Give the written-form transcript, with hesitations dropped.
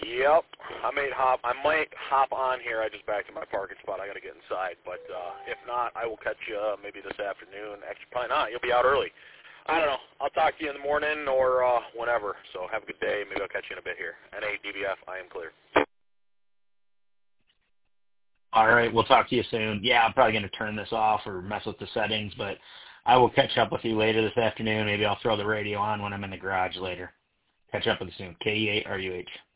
Yep. I might hop on here. I just backed in my parking spot. I got to get inside. But if not, I will catch you maybe this afternoon. Actually, probably not. You'll be out early. I don't know. I'll talk to you in the morning or whenever. So have a good day. Maybe I'll catch you in a bit here. NADBF, I am clear. All right. We'll talk to you soon. Yeah, I'm probably going to turn this off or mess with the settings, but I will catch up with you later this afternoon. Maybe I'll throw the radio on when I'm in the garage later. Catch up with you soon. KE8RUH.